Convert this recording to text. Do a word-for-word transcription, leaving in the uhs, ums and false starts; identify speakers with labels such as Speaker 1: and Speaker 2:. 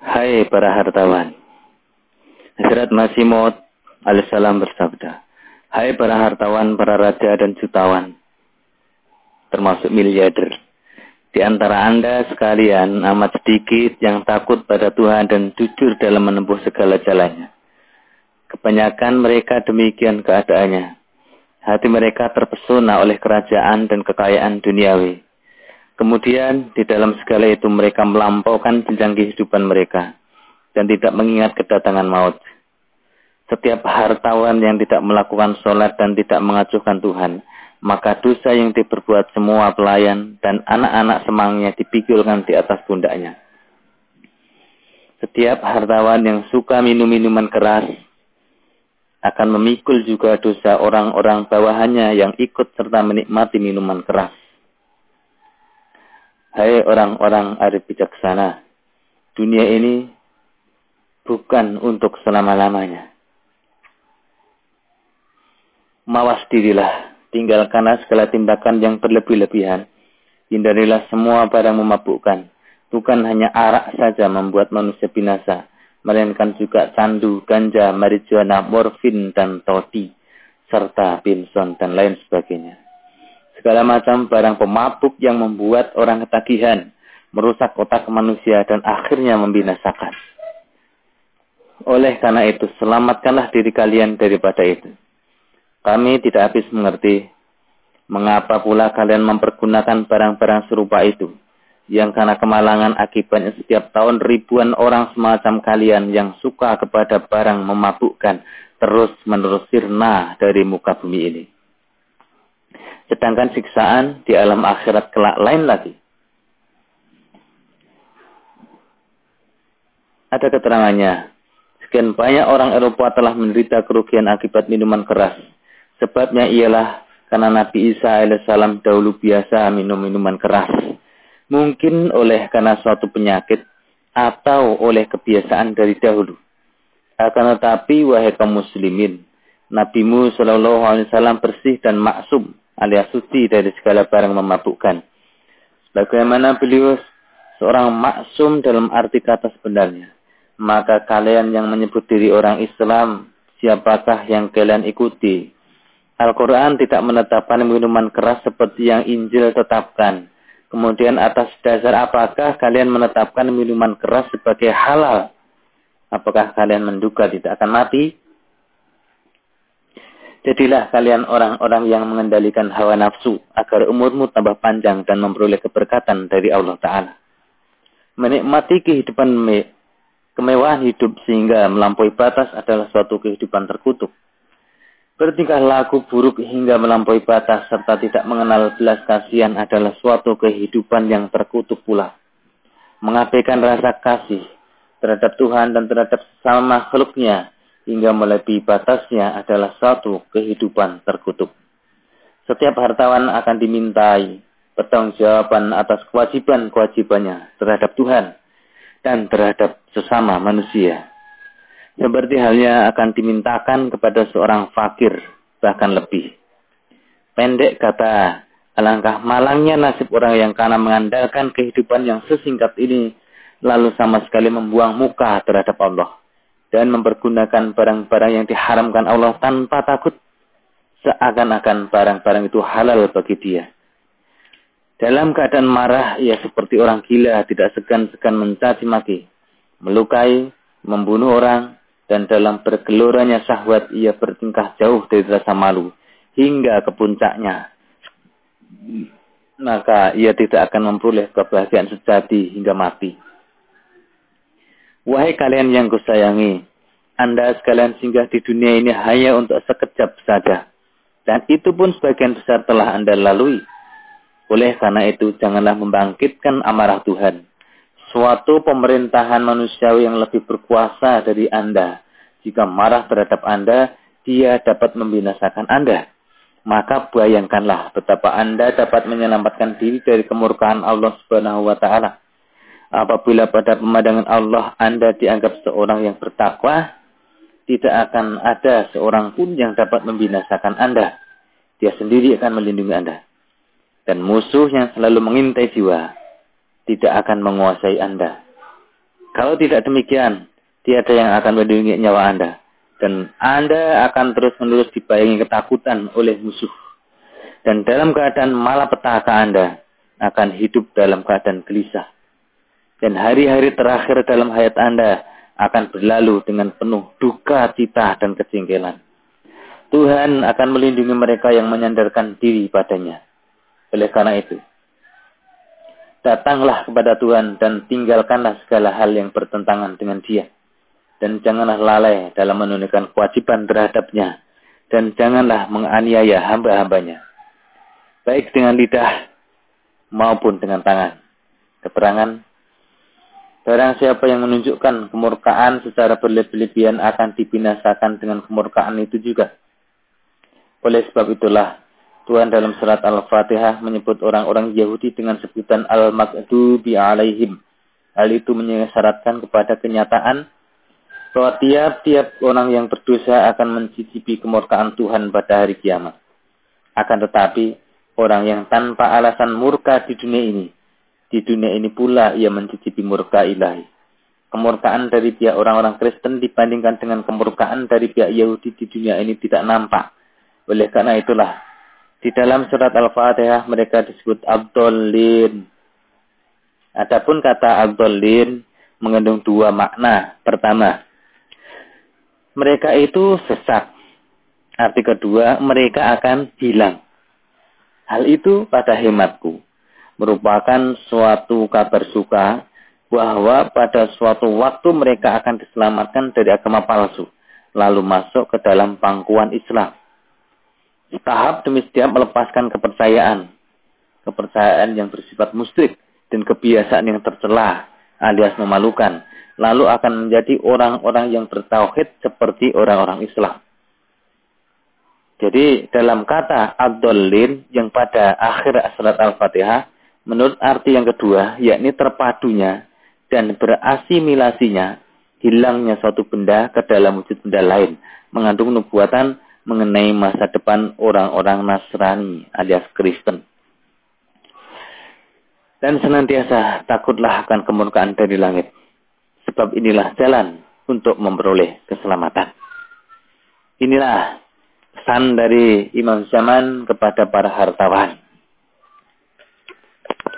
Speaker 1: Hai para hartawan. Hazrat Masih Maud alaihissalam bersabda, hai para hartawan, para raja dan jutawan, termasuk miliarder. Di antara Anda sekalian amat sedikit yang takut pada Tuhan dan jujur dalam menempuh segala jalannya. Kebanyakan mereka demikian keadaannya. Hati mereka terpesona oleh kerajaan dan kekayaan duniawi. Kemudian di dalam segala itu mereka melampaukan jenjang kehidupan mereka dan tidak mengingat kedatangan maut. Setiap hartawan yang tidak melakukan sholat dan tidak mengacuhkan Tuhan, maka dosa yang diperbuat semua pelayan dan anak-anak semangnya dipikulkan di atas pundaknya. Setiap hartawan yang suka minum minuman keras akan memikul juga dosa orang-orang bawahannya yang ikut serta menikmati minuman keras. Hai orang-orang arif bijaksana, dunia ini bukan untuk selama-lamanya. Mawas dirilah, tinggalkanlah segala tindakan yang berlebih-lebihan. Hindarilah semua barang memabukkan. Bukan hanya arak saja membuat manusia binasa, melainkan juga candu, ganja, marijuana, morfin, dan toti, serta pinson dan lain sebagainya. Segala macam barang pemabuk yang membuat orang ketagihan, merusak otak manusia dan akhirnya membinasakan. Oleh karena itu, selamatkanlah diri kalian daripada itu. Kami tidak habis mengerti mengapa pula kalian mempergunakan barang-barang serupa itu, yang karena kemalangan akibatnya setiap tahun ribuan orang semacam kalian yang suka kepada barang memabukkan terus-menerus sirna dari muka bumi ini. Sedangkan siksaan di alam akhirat kelak lain lagi. Ada keterangannya, sekian banyak orang Eropa telah menderita kerugian akibat minuman keras. Sebabnya ialah karena Nabi Isa alaihissalam dahulu biasa minum minuman keras. Mungkin oleh karena suatu penyakit atau oleh kebiasaan dari dahulu. Akan tetapi wahai kaum muslimin, Nabimu Shallallahu Alaihi Wasallam bersih dan maksum alias suci dari segala barang memabukkan. Bagaimana beliau seorang maksum dalam arti kata sebenarnya, maka kalian yang menyebut diri orang Islam, siapakah yang kalian ikuti? Al-Quran tidak menetapkan minuman keras seperti yang Injil tetapkan. Kemudian atas dasar apakah kalian menetapkan minuman keras sebagai halal? Apakah kalian menduga tidak akan mati? Jadilah kalian orang-orang yang mengendalikan hawa nafsu agar umurmu tambah panjang dan memperoleh keberkatan dari Allah Ta'ala. Menikmati kehidupan me- kemewahan hidup sehingga melampaui batas adalah suatu kehidupan terkutuk. Bertingkah laku buruk hingga melampaui batas serta tidak mengenal belas kasihan adalah suatu kehidupan yang terkutuk pula. Mengabaikan rasa kasih terhadap Tuhan dan terhadap sesama makhluknya hingga melebihi batasnya adalah suatu kehidupan terkutuk. Setiap hartawan akan dimintai pertanggungjawaban atas kewajiban-kewajibannya terhadap Tuhan dan terhadap sesama manusia. Seperti halnya akan dimintakan kepada seorang fakir, bahkan lebih. Pendek kata, alangkah malangnya nasib orang yang karena mengandalkan kehidupan yang sesingkat ini, lalu sama sekali membuang muka terhadap Allah, dan mempergunakan barang-barang yang diharamkan Allah tanpa takut, seakan-akan barang-barang itu halal bagi dia. Dalam keadaan marah, ia seperti orang gila, tidak segan-segan mencaci maki, melukai, membunuh orang, dan dalam bergeloranya syahwat ia bertingkah jauh dari rasa malu hingga ke puncaknya. Maka ia tidak akan memperoleh kebahagiaan sejati hingga mati. Wahai kalian yang kusayangi, Anda sekalian singgah di dunia ini hanya untuk sekejap saja. Dan itu pun sebagian besar telah Anda lalui. Oleh karena itu janganlah membangkitkan amarah Tuhan. Suatu pemerintahan manusiawi yang lebih berkuasa dari Anda. Jika marah terhadap Anda, dia dapat membinasakan Anda. Maka bayangkanlah betapa Anda dapat menyelamatkan diri dari kemurkaan Allah Subhanahu wa Ta'ala. Apabila pada pemandangan Allah Anda dianggap seorang yang bertakwa, tidak akan ada seorang pun yang dapat membinasakan Anda. Dia sendiri akan melindungi Anda. Dan musuh yang selalu mengintai jiwa tidak akan menguasai Anda. Kalau tidak demikian, tiada yang akan melindungi nyawa Anda. Dan Anda akan terus-menerus dibayangi ketakutan oleh musuh. Dan dalam keadaan malapetaka Anda akan hidup dalam keadaan gelisah. Dan hari-hari terakhir dalam hayat Anda akan berlalu dengan penuh duka cita dan kejengkelan. Tuhan akan melindungi mereka yang menyandarkan diri padanya. Oleh karena itu, datanglah kepada Tuhan dan tinggalkanlah segala hal yang bertentangan dengan Dia. Dan janganlah lalai dalam menunaikan kewajiban terhadapnya. Dan janganlah menganiaya hamba-hambanya. Baik dengan lidah maupun dengan tangan. Keterangan, barang siapa yang menunjukkan kemurkaan secara berlebihan akan dibinasakan dengan kemurkaan itu juga. Oleh sebab itulah, Tuhan dalam surat Al-Fatihah menyebut orang-orang Yahudi dengan sebutan Al-Maghdubi alaihim. Hal itu menyesaratkan kepada kenyataan bahwa tiap-tiap orang yang berdosa akan mencicipi kemurkaan Tuhan pada hari kiamat. Akan tetapi, orang yang tanpa alasan murka di dunia ini, di dunia ini pula ia mencicipi murka ilahi. Kemurkaan dari pihak orang-orang Kristen dibandingkan dengan kemurkaan dari pihak Yahudi di dunia ini tidak nampak. Oleh karena itulah, di dalam surat Al-Fatihah mereka disebut Abdolin. Adapun kata Abdolin mengandung dua makna. Pertama, mereka itu sesat. Arti kedua, mereka akan hilang. Hal itu pada hematku merupakan suatu kabar suka bahwa pada suatu waktu mereka akan diselamatkan dari agama palsu, lalu masuk ke dalam pangkuan Islam. Tahap demi tahap melepaskan kepercayaan, kepercayaan yang bersifat musyrik dan kebiasaan yang tercela alias memalukan, lalu akan menjadi orang-orang yang bertauhid seperti orang-orang Islam. Jadi dalam kata ad-dallin yang pada akhir surat Al-Fatihah, menurut arti yang kedua, yakni terpadunya dan berasimilasinya, hilangnya suatu benda ke dalam wujud benda lain, mengandung nubuatan mengenai masa depan orang-orang Nasrani alias Kristen. Dan senantiasa takutlah akan kemurkaan dari langit, sebab inilah jalan untuk memperoleh keselamatan. Inilah pesan dari Imam Zaman kepada para hartawan.